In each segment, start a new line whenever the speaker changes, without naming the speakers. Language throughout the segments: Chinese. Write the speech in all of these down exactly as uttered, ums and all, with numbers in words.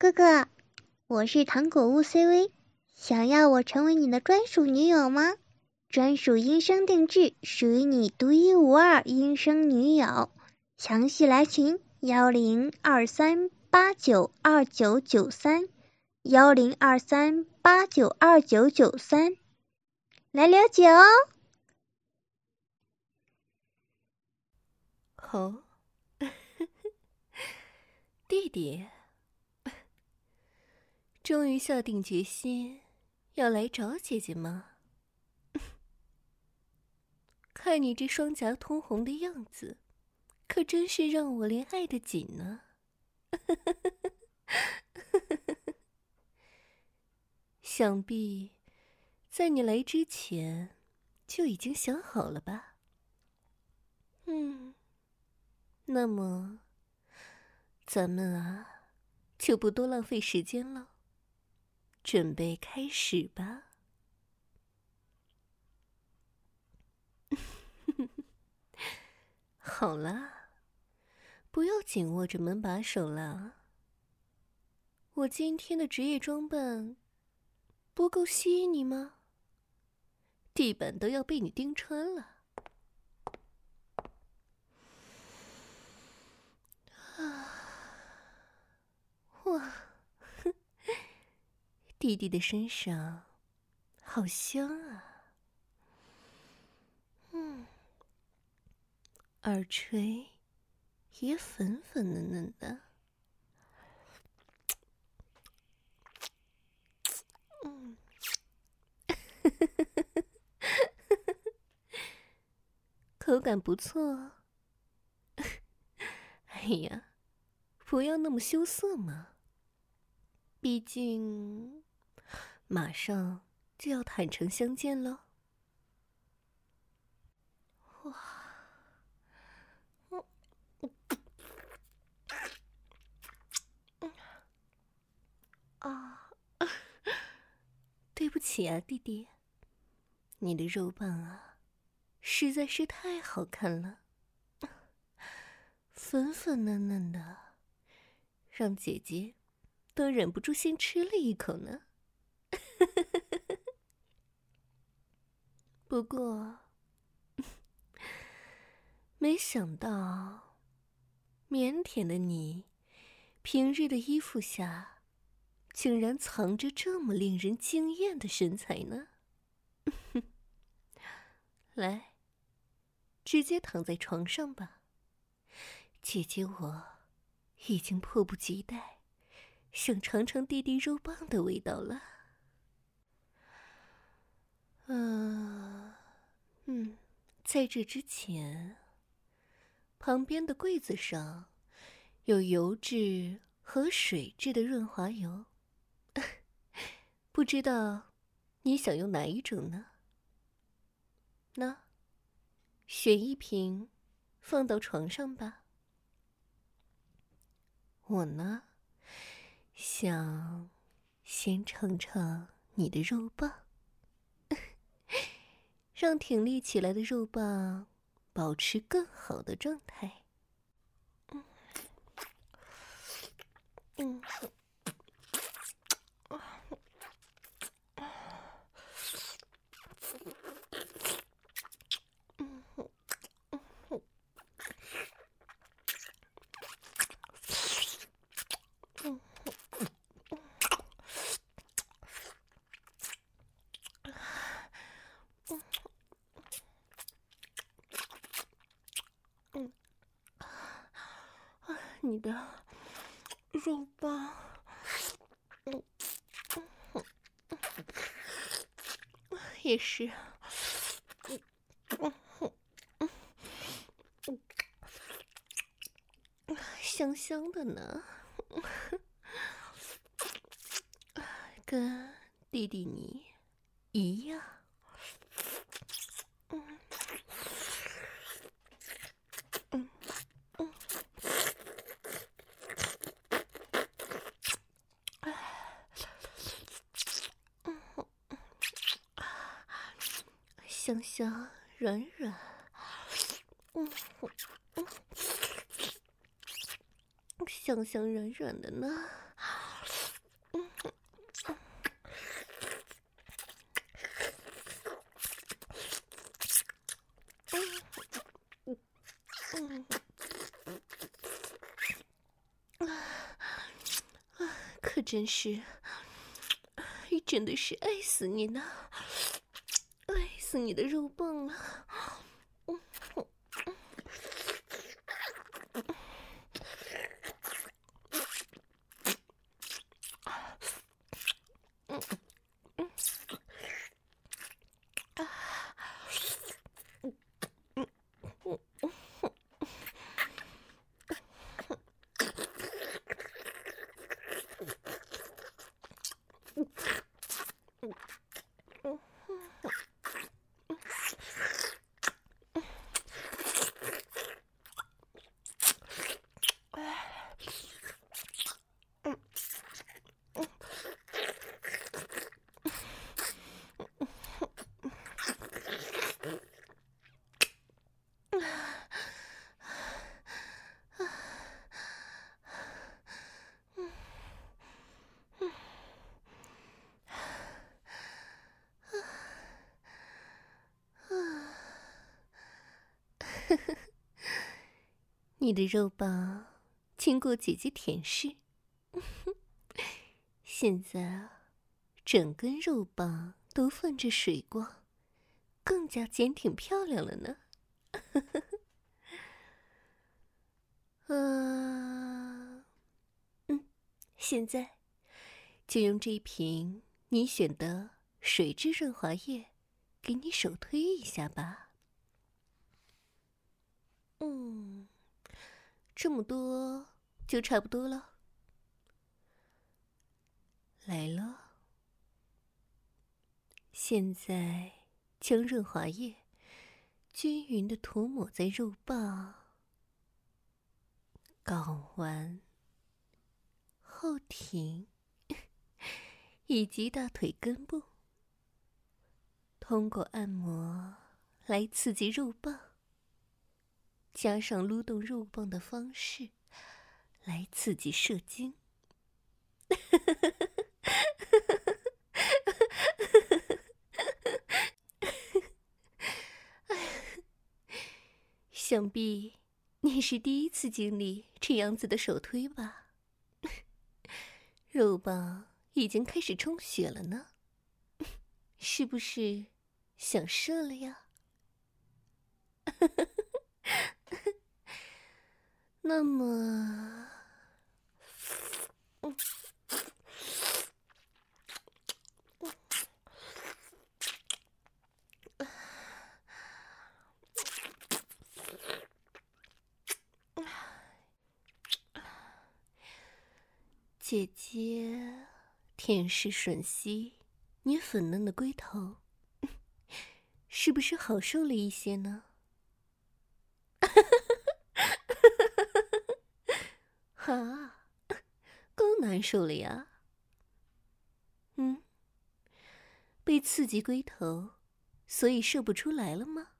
哥哥，我是糖果屋 C V， 想要我成为你的专属女友吗？专属音声定制，属于你独一无二音声女友。详细来群幺零二三八九二九九三幺零二三八九二九九三来了解哦。
哦，弟弟，终于下定决心要来找姐姐吗？看你这双颊通红的样子，可真是让我怜爱的紧呢。想必在你来之前就已经想好了吧？嗯，那么咱们啊，就不多浪费时间了，准备开始吧。好啦，不要紧握着门把手了。我今天的职业装扮不够吸引你吗？地板都要被你钉穿了。啊，哇，弟弟的身上好香啊。嗯，耳垂也粉粉嫩嫩的。嗯，口感不错。哎呀，不要那么羞涩嘛。毕竟，马上就要坦诚相见了。哇，啊，对不起啊，弟弟，你的肉棒啊，实在是太好看了，粉粉嫩嫩的，让姐姐都忍不住先吃了一口呢。不过，没想到，腼腆的你，平日的衣服下，竟然藏着这么令人惊艳的身材呢。来，直接躺在床上吧。姐姐我已经迫不及待，想尝尝弟弟肉棒的味道了。嗯、嗯，在这之前，旁边的柜子上有油质和水质的润滑油，不知道你想用哪一种呢？那，选一瓶，放到床上吧。我呢，想先尝尝你的肉棒，让挺立起来的肉棒保持更好的状态。嗯嗯。你的肉棒，嗯，也是，香香的呢，跟弟弟你一样。嗯嗯香香软软，嗯嗯，香香软软的呢。 嗯，啊啊，可真是，真的是爱死你呢，爱死你的肉棒了。嗯嗯你的肉棒经过姐姐舔舐，现在啊，整根肉棒都泛着水光，更加坚挺漂亮了呢。啊，嗯，现在就用这瓶你选的水质润滑液，给你手推一下吧。嗯，这么多就差不多了。来了，现在将润滑液均匀地涂抹在肉棒、睾丸、后庭以及大腿根部，通过按摩来刺激肉棒，加上撸动肉棒的方式来刺激射精。想必你是第一次经历这样子的手推吧？肉棒已经开始充血了呢，是不是想射了呀？那么，嗯姐姐舔舐吮吸你粉嫩的龟头，是不是好受了一些呢？哈，更难受了呀。嗯，被刺激龟头，所以射不出来了吗？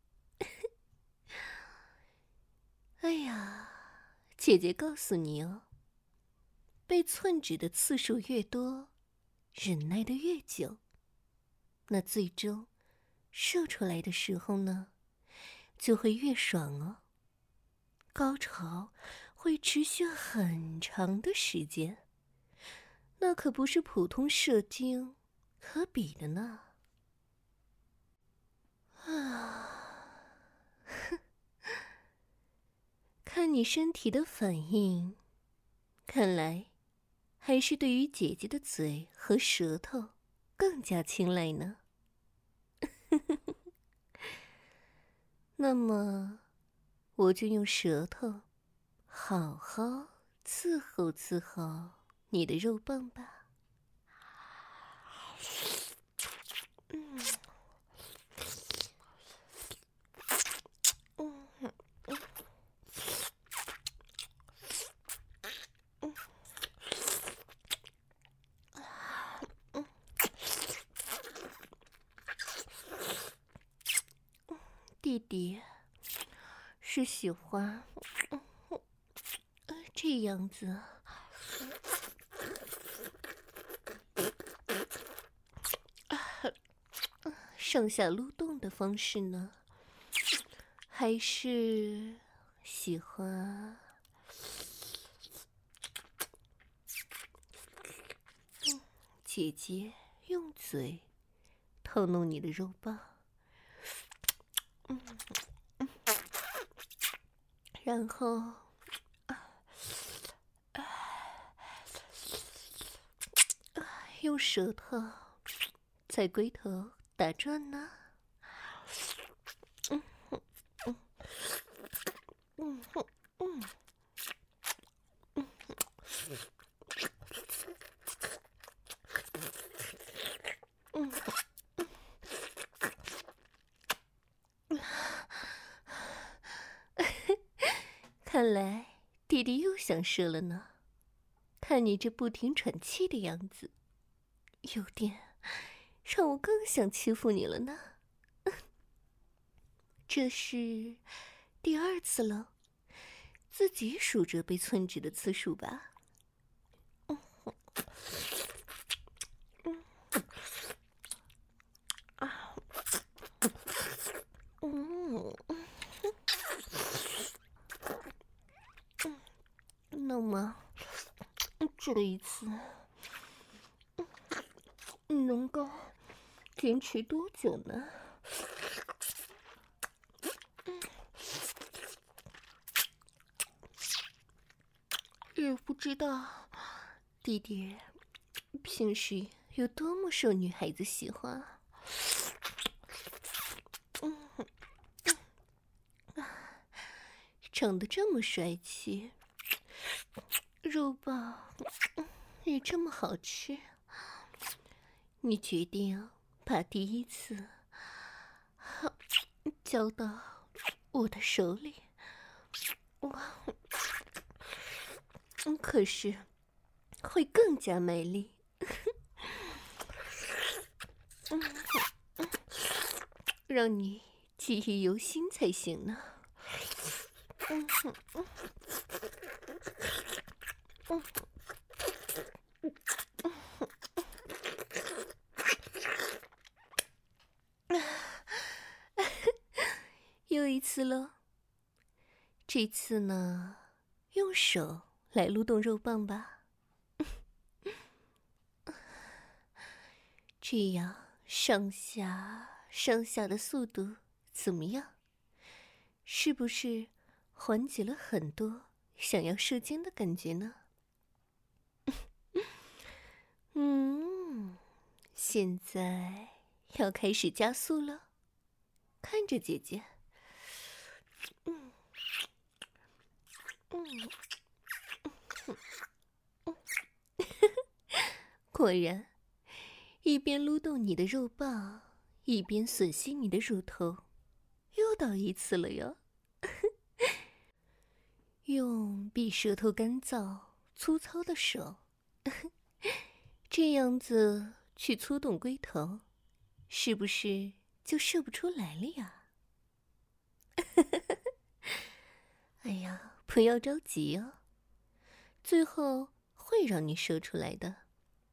哎呀，姐姐告诉你哦，被寸指的次数越多，忍耐的越久，那最终射出来的时候呢，就会越爽哦。高潮会持续很长的时间，那可不是普通射精可比的呢。啊，哼，看你身体的反应，看来还是对于姐姐的嘴和舌头更加青睐呢。那么，我就用舌头好好伺候伺候你的肉棒吧。嗯，嗯嗯嗯嗯，弟弟是喜欢这样子上下撸动的方式呢，还是喜欢。姐姐用嘴透弄你的肉棒，然后用舌头在龟头打转呢。嗯嗯嗯嗯嗯嗯嗯。看来弟弟又想射了呢。看你这不停喘气的样子，有点让我更想欺负你了呢。这是第二次了，自己数着被寸指的次数吧。嗯嗯啊嗯嗯，那么这一次你能够坚持多久呢？也不知道弟弟平时有多么受女孩子喜欢。长得这么帅气，肉棒也这么好吃，你决定把第一次交到我的手里，我可是会更加卖力。让你记忆犹新才行呢。嗯嗯嗯嗯嗯，又一次了。这次呢，用手来撸动肉棒吧。这样上下上下的速度怎么样？是不是缓解了很多想要射精的感觉呢？嗯，现在要开始加速了，看着姐姐。嗯嗯嗯嗯，果然，一边撸动你的肉棒，一边吮吸你的乳头，又到一次了哟。用比舌头干燥、粗糙的手，这样子去粗动龟头，是不是就射不出来了呀？哎呀，不要着急哦，最后会让你射出来的。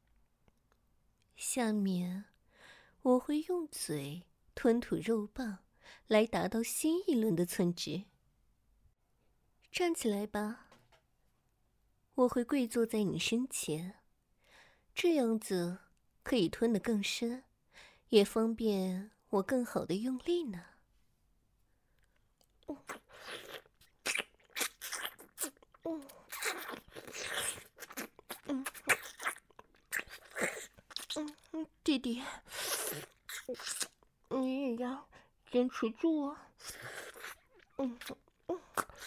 下面我会用嘴吞吐肉棒，来达到新一轮的寸指。站起来吧，我会跪坐在你身前，这样子可以吞得更深，也方便我更好的用力呢。嗯嗯嗯嗯，弟弟，你也要坚持住哦。嗯嗯，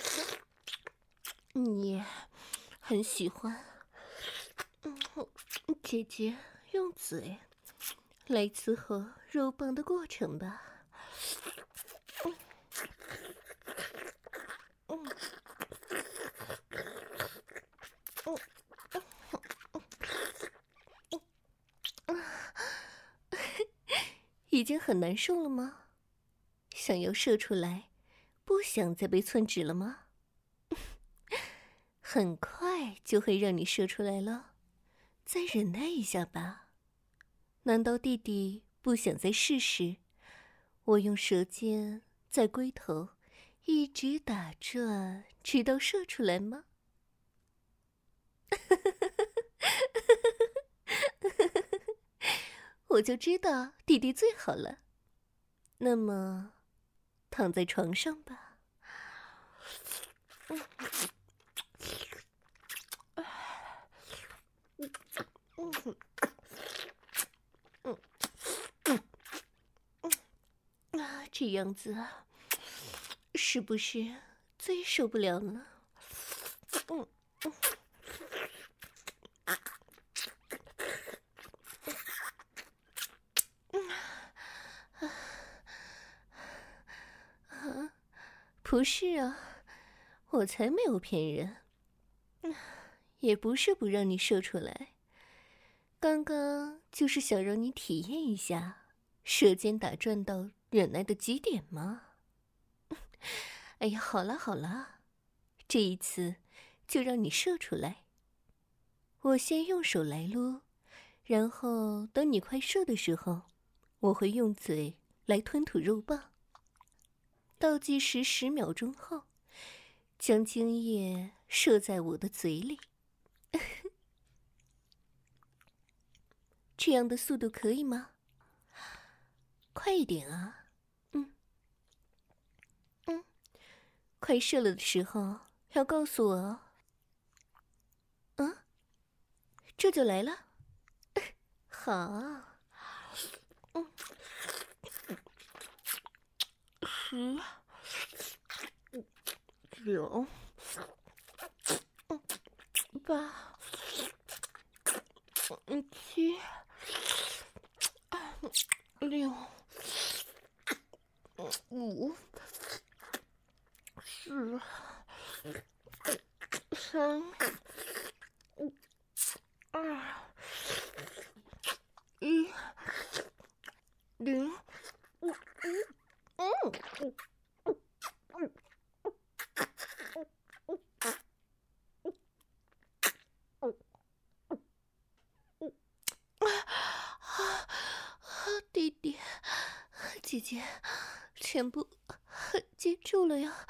你很喜欢，嗯，姐姐用嘴来伺候肉棒的过程吧。嗯嗯嗯嗯，已经很难受了吗？想要射出来，不想再被寸指了吗？很快就会让你射出来了，再忍耐一下吧。难道弟弟不想再试试？我用舌尖在龟头一直打转，直到射出来吗？我就知道弟弟最好了。那么，躺在床上吧。啊，这样子啊，是不是最受不了呢？嗯嗯。啊，不是啊，我才没有骗人。也不是不让你射出来，刚刚就是想让你体验一下舌尖打转到忍耐的极点吗？哎呀，好了好了，这一次就让你射出来。我先用手来撸，然后等你快射的时候，我会用嘴来吞吐肉棒。倒计时十秒钟后，将精液射在我的嘴里。这样的速度可以吗？快一点啊！嗯嗯，快射了的时候要告诉我哦。嗯，这就来了。好。嗯，十、九、八、七、六、五、四、三、二、一、零。嗯。弟弟，姐姐，全部接住了呀！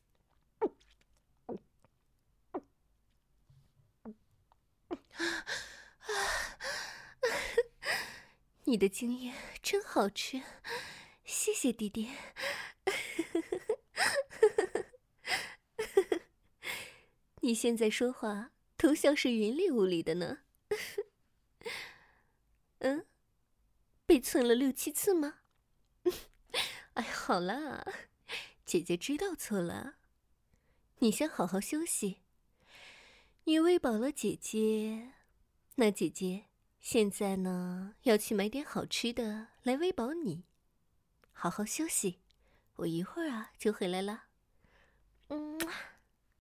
你的经验真好吃，谢谢弟弟。你现在说话都像是云里雾里的呢。嗯，被蹭了六七次吗？哎，好啦，姐姐知道错了，你先好好休息。你喂饱了姐姐，那姐姐现在呢要去买点好吃的来喂饱你。好好休息，我一会儿啊就回来了。嗯。